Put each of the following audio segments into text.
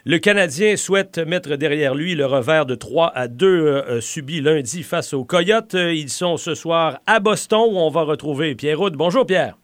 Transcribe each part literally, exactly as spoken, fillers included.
Le Canadien souhaite mettre derrière lui le revers de trois à deux euh, subi lundi face aux Coyotes. Ils sont ce soir à Boston où on va retrouver Pierre Houde. Bonjour Pierre.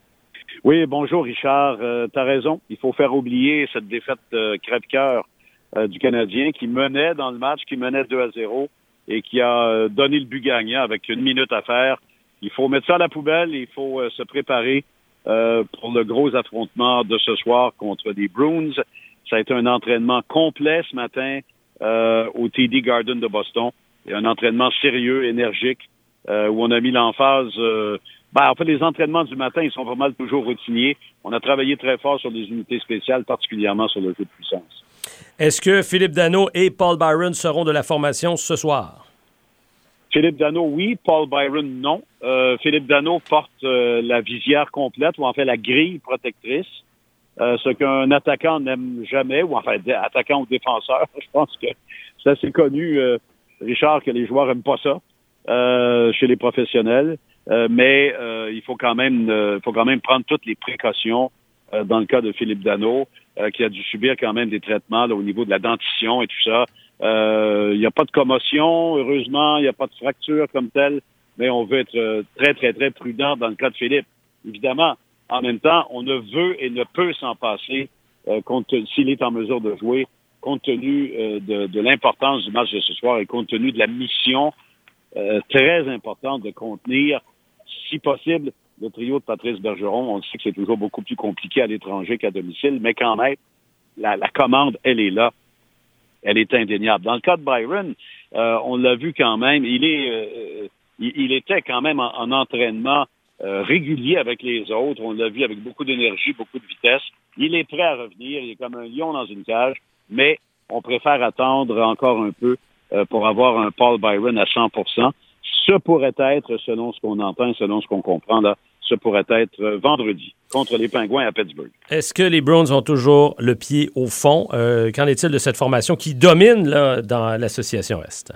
Oui, bonjour Richard. Euh, t'as raison. Il faut faire oublier cette défaite euh, crève-cœur euh, du Canadien qui menait dans le match, qui menait deux à zéro et qui a euh, donné le but gagnant avec une minute à faire. Il faut mettre ça à la poubelle. Il faut euh, se préparer euh, pour le gros affrontement de ce soir contre les Bruins. Ça a été un entraînement complet ce matin euh, au T D Garden de Boston. Et un entraînement sérieux, énergique, euh, où on a mis l'emphase... Euh, ben, en fait, les entraînements du matin, ils sont pas mal toujours routiniers. On a travaillé très fort sur des unités spéciales, particulièrement sur le jeu de puissance. Est-ce que Philippe Danault et Paul Byron seront de la formation ce soir? Philippe Danault, oui. Paul Byron, non. Euh, Philippe Danault porte euh, la visière complète, ou en fait la grille protectrice. Euh, ce qu'un attaquant n'aime jamais, ou enfin, attaquant ou défenseur. Je pense que c'est assez connu, euh, Richard, que les joueurs n'aiment pas ça euh, chez les professionnels. Euh, mais euh, il faut quand même euh, faut quand même prendre toutes les précautions euh, dans le cas de Philippe Danault, euh, qui a dû subir quand même des traitements là, au niveau de la dentition et tout ça. Euh, il n'y a pas de commotion, heureusement, il n'y a pas de fracture comme telle, mais on veut être euh, très, très, très prudent dans le cas de Philippe. Évidemment, en même temps, on ne veut et ne peut s'en passer euh, compte, s'il est en mesure de jouer, compte tenu euh, de, de l'importance du match de ce soir et compte tenu de la mission euh, très importante de contenir, si possible, le trio de Patrice Bergeron. On sait que c'est toujours beaucoup plus compliqué à l'étranger qu'à domicile, mais quand même, la, la commande, elle est là. Elle est indéniable. Dans le cas de Byron, euh, on l'a vu quand même, il est, euh, il, il était quand même en, en entraînement Euh, régulier avec les autres. On l'a vu avec beaucoup d'énergie, beaucoup de vitesse. Il est prêt à revenir. Il est comme un lion dans une cage, mais on préfère attendre encore un peu euh, pour avoir un Paul Byron à cent pour cent. Ce pourrait être, selon ce qu'on entend, selon ce qu'on comprend, là, ce pourrait être vendredi contre les Pingouins à Pittsburgh. Est-ce que les Browns ont toujours le pied au fond? Euh, qu'en est-il de cette formation qui domine là, dans l'association Est?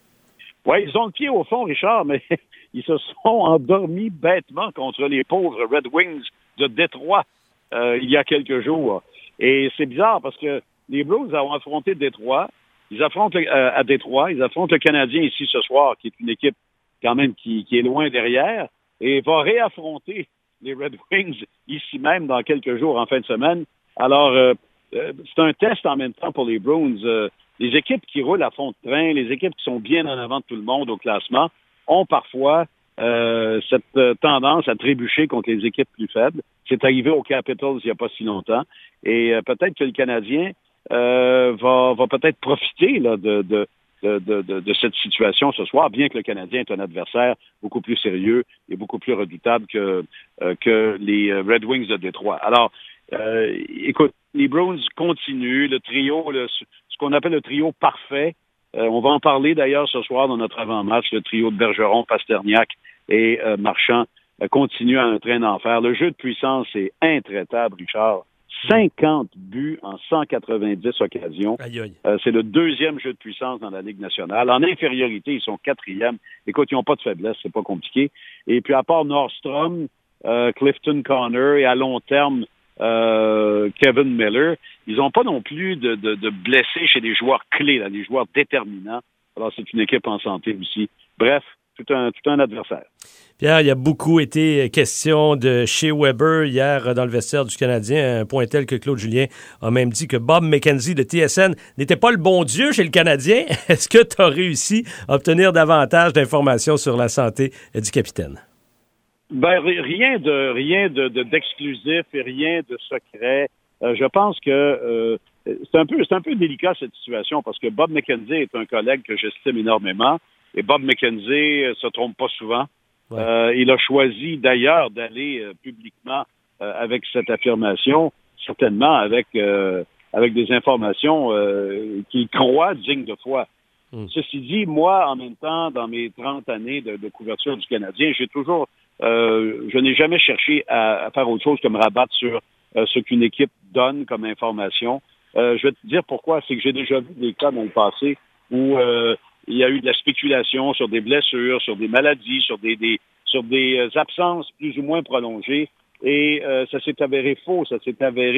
Oui, ils ont le pied au fond, Richard, mais ils se sont endormis bêtement contre les pauvres Red Wings de Détroit euh, il y a quelques jours. Et c'est bizarre parce que les Blues ont affronté Détroit. Ils affrontent euh, à Détroit, ils affrontent le Canadien ici ce soir, qui est une équipe quand même qui, qui est loin derrière, et va réaffronter les Red Wings ici même dans quelques jours en fin de semaine. Alors, euh, euh, c'est un test en même temps pour les Bruins. Euh, les équipes qui roulent à fond de train, les équipes qui sont bien en avant de tout le monde au classement, ont parfois euh, cette euh, tendance à trébucher contre les équipes plus faibles. C'est arrivé aux Capitals il n'y a pas si longtemps. Et euh, peut-être que le Canadien euh, va, va peut-être profiter là, de, de, de, de, de cette situation ce soir, bien que le Canadien est un adversaire beaucoup plus sérieux et beaucoup plus redoutable que, euh, que les Red Wings de Détroit. Alors, euh, écoute, les Bruins continuent, le trio, le, ce qu'on appelle le trio parfait. Euh, on va en parler d'ailleurs ce soir dans notre avant-match. Le trio de Bergeron, Pasterniak et euh, Marchand euh, continue à un train d'enfer. Le jeu de puissance est intraitable, Richard. cinquante buts en cent quatre-vingt-dix occasions. Aïe, aïe. Euh, c'est le deuxième jeu de puissance dans la Ligue nationale. En infériorité, ils sont quatrième. Écoute, ils n'ont pas de faiblesse, c'est pas compliqué. Et puis à part Nordstrom, euh, Clifton Connor et à long terme, Euh, Kevin Miller, ils n'ont pas non plus de, de, de blessés chez des joueurs clés, là, des joueurs déterminants. Alors, c'est une équipe en santé aussi. Bref, tout un, tout un adversaire. Pierre, il y a beaucoup été question de Shea Weber hier dans le vestiaire du Canadien, un point tel que Claude Julien a même dit que Bob McKenzie de T S N n'était pas le bon Dieu chez le Canadien. Est-ce que tu as réussi à obtenir davantage d'informations sur la santé du capitaine? Ben rien de rien de, de d'exclusif et rien de secret. Euh, je pense que euh, c'est un peu c'est un peu délicat cette situation parce que Bob McKenzie est un collègue que j'estime énormément et Bob McKenzie euh, se trompe pas souvent. Ouais. Euh, il a choisi d'ailleurs d'aller euh, publiquement euh, avec cette affirmation, certainement avec euh, avec des informations euh, qu'il croit dignes de foi. Mm. Ceci dit, moi, en même temps, dans mes trente années de, de couverture du Canadien, j'ai toujours Euh, je n'ai jamais cherché à, à faire autre chose que me rabattre sur euh, ce qu'une équipe donne comme information. Euh, je vais te dire pourquoi. C'est que j'ai déjà vu des cas dans le passé où euh, il y a eu de la spéculation sur des blessures, sur des maladies, sur des, des sur des absences plus ou moins prolongées. Et euh, ça s'est avéré faux, ça s'est avéré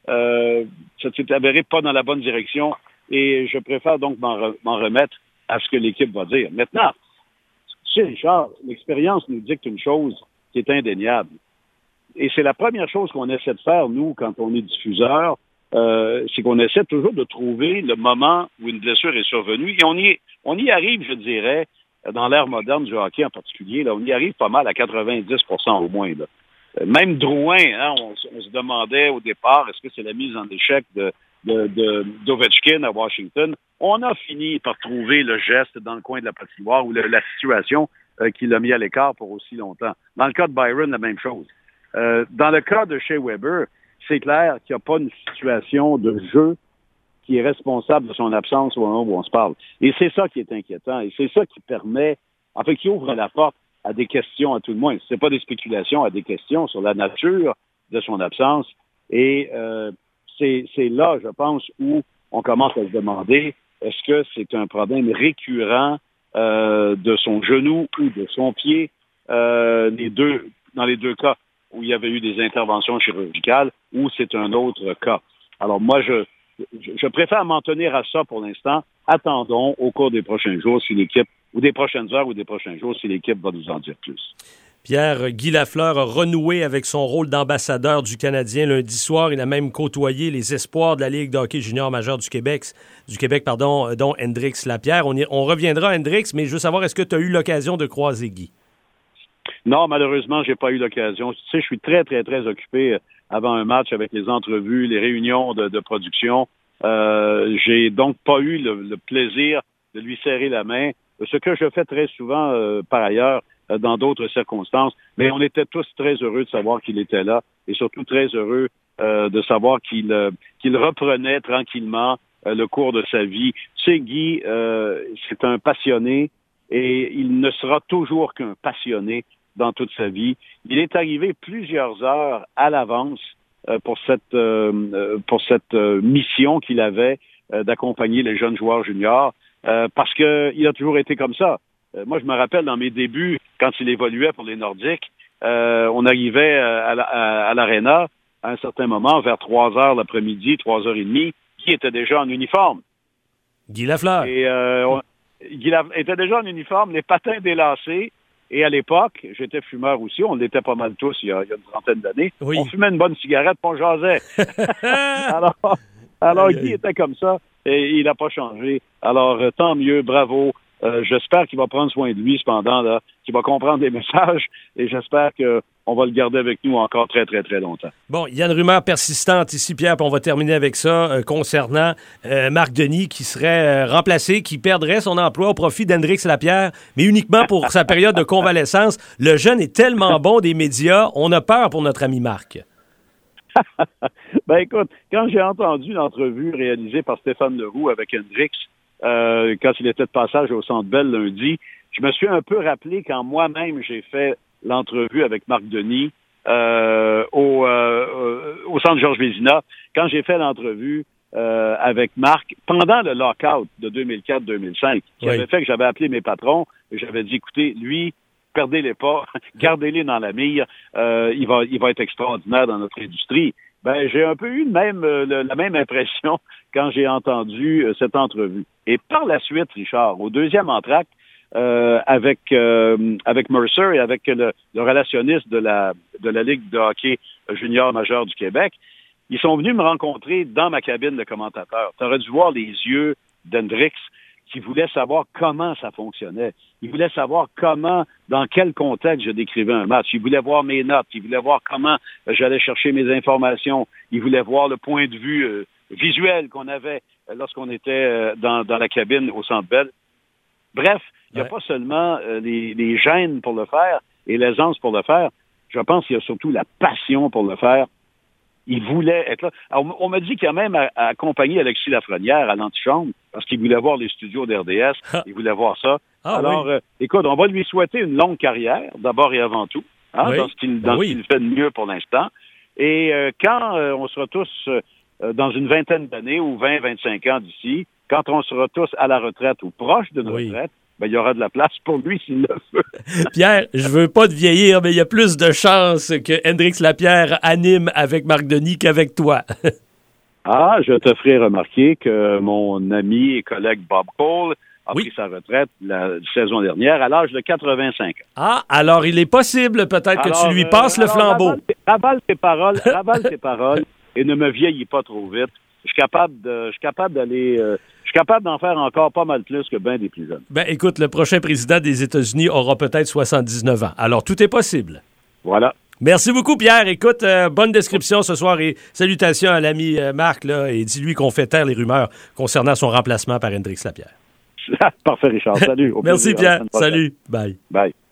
euh, ça s'est avéré pas dans la bonne direction et je préfère donc m'en, re, m'en remettre à ce que l'équipe va dire. Maintenant, tu sais, Richard, l'expérience nous dicte une chose qui est indéniable. Et c'est la première chose qu'on essaie de faire, nous, quand on est diffuseur, euh, c'est qu'on essaie toujours de trouver le moment où une blessure est survenue. Et on y, on y arrive, je dirais, dans l'ère moderne du hockey en particulier, là, on y arrive pas mal à quatre-vingt-dix pour cent au moins. Là. Même Drouin, hein, on, on se demandait au départ, est-ce que c'est la mise en échec de, de, de, d'Ovechkin à Washington? On a fini par trouver le geste dans le coin de la patinoire ou le, la situation euh, qui l'a mis à l'écart pour aussi longtemps. Dans le cas de Byron, la même chose. Euh, dans le cas de Shea Weber, c'est clair qu'il n'y a pas une situation de jeu qui est responsable de son absence au moment où on se parle. Et c'est ça qui est inquiétant. Et c'est ça qui permet, en fait, qui ouvre la porte à des questions à tout le moins. C'est pas des spéculations, à des questions sur la nature de son absence. Et euh, c'est, c'est là, je pense, où on commence à se demander, est-ce que c'est un problème récurrent euh, de son genou ou de son pied, euh, les deux, dans les deux cas où il y avait eu des interventions chirurgicales, ou c'est un autre cas. Alors moi, je, je, je préfère m'en tenir à ça pour l'instant. Attendons au cours des prochains jours si l'équipe, ou des prochaines heures ou des prochains jours, si l'équipe va nous en dire plus. Pierre, Guy Lafleur a renoué avec son rôle d'ambassadeur du Canadien lundi soir. Il a même côtoyé les espoirs de la Ligue de hockey junior majeur du Québec, du Québec, pardon, dont Hendrix Lapierre. On, y, on reviendra à Hendrix, mais je veux savoir, est-ce que tu as eu l'occasion de croiser Guy? Non, malheureusement, j'ai pas eu l'occasion. Tu sais, je suis très, très, très occupé avant un match avec les entrevues, les réunions de, de production. Euh, j'ai donc pas eu le, le plaisir de lui serrer la main, ce que je fais très souvent euh, par ailleurs euh, dans d'autres circonstances. Mais on était tous très heureux de savoir qu'il était là et surtout très heureux euh, de savoir qu'il, euh, qu'il reprenait tranquillement euh, le cours de sa vie. Tu sais, Guy, euh, c'est un passionné et il ne sera toujours qu'un passionné dans toute sa vie. Il est arrivé plusieurs heures à l'avance euh, pour cette euh, pour cette euh, mission qu'il avait euh, d'accompagner les jeunes joueurs juniors euh, parce que il a toujours été comme ça. Euh, moi, je me rappelle dans mes débuts, quand il évoluait pour les Nordiques, euh, on arrivait à, la, à, à l'aréna à un certain moment, vers trois heures l'après-midi, trois heures et demie, qui était déjà en uniforme. Guy Lafleur. Et euh, on, Guy Lafleur était déjà en uniforme, les patins délacés. Et à l'époque, j'étais fumeur aussi, on l'était pas mal tous il y a, il y a une trentaine d'années. Oui. On fumait une bonne cigarette, puis on jasait. alors, alors Guy était comme ça, et il n'a pas changé. Alors, euh, tant mieux, bravo. Euh, j'espère qu'il va prendre soin de lui, cependant, là, qu'il va comprendre les messages, et j'espère qu'on va le garder avec nous encore très, très, très longtemps. Bon, il y a une rumeur persistante ici, Pierre, puis on va terminer avec ça, euh, concernant euh, Marc Denis, qui serait euh, remplacé, qui perdrait son emploi au profit d'Hendrix Lapierre, mais uniquement pour sa période de convalescence. Le jeune est tellement bon des médias, on a peur pour notre ami Marc. Ben écoute, quand j'ai entendu l'entrevue réalisée par Stéphane Leroux avec Hendrix, Euh, quand il était de passage au Centre Bell lundi, je me suis un peu rappelé quand moi-même j'ai fait l'entrevue avec Marc Denis euh, au, euh, au Centre Georges Vézina, quand j'ai fait l'entrevue euh, avec Marc pendant le lockout de deux mille quatre deux mille cinq, qui oui. avait fait que j'avais appelé mes patrons et j'avais dit, écoutez, lui, perdez-les pas, gardez-les dans la mire, euh, il va, il va être extraordinaire dans notre industrie. Ben, j'ai un peu eu le même, euh, le, la même impression quand j'ai entendu euh, cette entrevue. Et par la suite, Richard, au deuxième entracte, euh, avec euh, avec Mercer et avec le, le relationniste de la de la Ligue de hockey junior majeur du Québec, ils sont venus me rencontrer dans ma cabine de commentateur. Tu aurais dû voir les yeux d'Hendrix qui voulait savoir comment ça fonctionnait. Il voulait savoir comment, dans quel contexte je décrivais un match. Il voulait voir mes notes. Il voulait voir comment j'allais chercher mes informations. Il voulait voir le point de vue euh, visuel qu'on avait lorsqu'on était euh, dans, dans la cabine au Centre Bell. Bref, il n'y a ouais. pas seulement euh, les, les gènes pour le faire et l'aisance pour le faire. Je pense qu'il y a surtout la passion pour le faire. Il voulait être là. Alors, on m'a dit qu'il a même accompagné Alexis Lafrenière à l'antichambre parce qu'il voulait voir les studios d'R D S. Il voulait voir ça. Ah, Alors, oui. euh, écoute, on va lui souhaiter une longue carrière, d'abord et avant tout, hein, oui. dans ce qu'il, dans oui. ce qu'il fait de mieux pour l'instant. Et euh, quand euh, on sera tous euh, dans une vingtaine d'années ou vingt, vingt-cinq ans d'ici, quand on sera tous à la retraite ou proche de notre oui. retraite, ben, il y aura de la place pour lui s'il le veut. Pierre, je veux pas te vieillir, mais il y a plus de chances que Hendrix Lapierre anime avec Marc Denis qu'avec toi. Ah, je te ferai remarquer que mon ami et collègue Bob Cole a oui. pris sa retraite la saison dernière à l'âge de quatre-vingt-cinq ans. Ah, alors il est possible peut-être que alors, tu lui passes euh, le flambeau. Ravale, ravale tes paroles, ravale tes paroles et ne me vieillis pas trop vite. Je suis capable de, je suis capable d'aller, euh, je suis capable d'en faire encore pas mal plus que bien des plus jeunes. Ben, écoute, le prochain président des États-Unis aura peut-être soixante-dix-neuf ans. Alors, tout est possible. Voilà. Merci beaucoup, Pierre. Écoute, euh, bonne description ce soir et salutations à l'ami euh, Marc, là, et dis-lui qu'on fait taire les rumeurs concernant son remplacement par Hendrix Lapierre. Parfait, Richard. Salut. Au Merci, plaisir. Pierre. Salut. Bye. Bye.